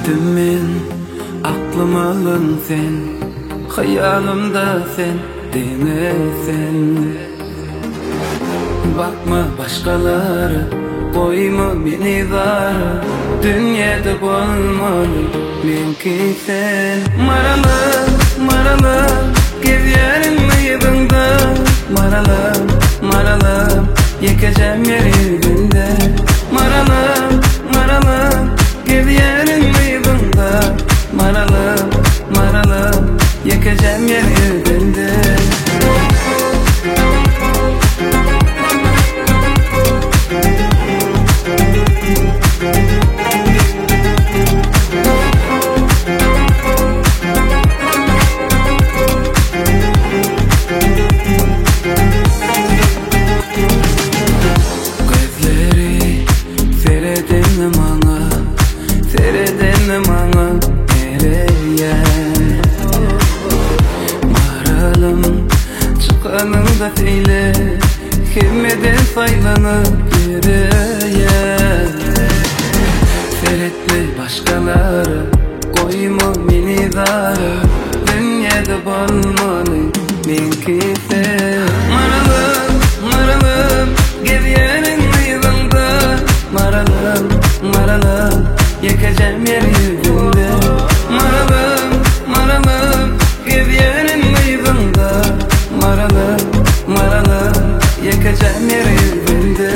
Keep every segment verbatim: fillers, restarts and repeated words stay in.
Düştümün aklım alın sen, hayalimda sen demesin. Bakma başkaları, koyma beni zara, dünyada bulmalı benki sen. Maralı, maralı, gezerim yılında. Maralı, maralı, yakacağım yerimde. Maralı, maralı, gezerim yılında. Maralı, maralı, yakacağım yerimde. Çıkanımda feyle, kemmeden saylanıp yürüye. Seyretme başkaları, koyma beni zara, dünyada bulmalı benki sen. Maralım, maralım, gezerim yılında. Maralım, maralım, yakacağım yeryüzünde. Maralım, maralım, gezerim yılında. Maralı, maralı, yakacağım yeryüzünde.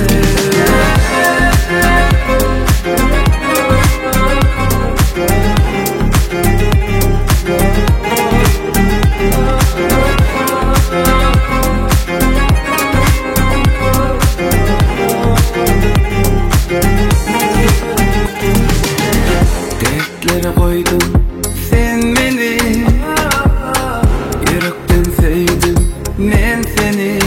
Dertlere koydum sen beni, yürekten sevdim men seni.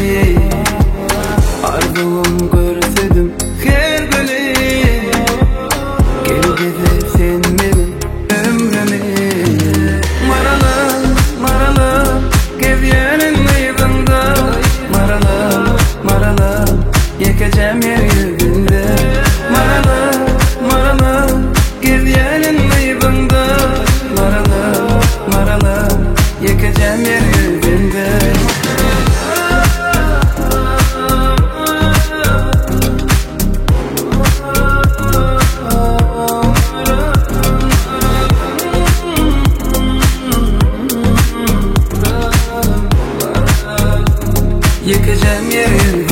Arzum görsedim her günü, gel geze sen benim ömrümü. Maralı, maralı, gezerim yılında. Maralı, maralı, yakacağım yeryüzünde. Maralı, maralı, gezerim yılında. Maralı, maralı, yakacağım yeryüzünde. Yakacağım yeryüzünde.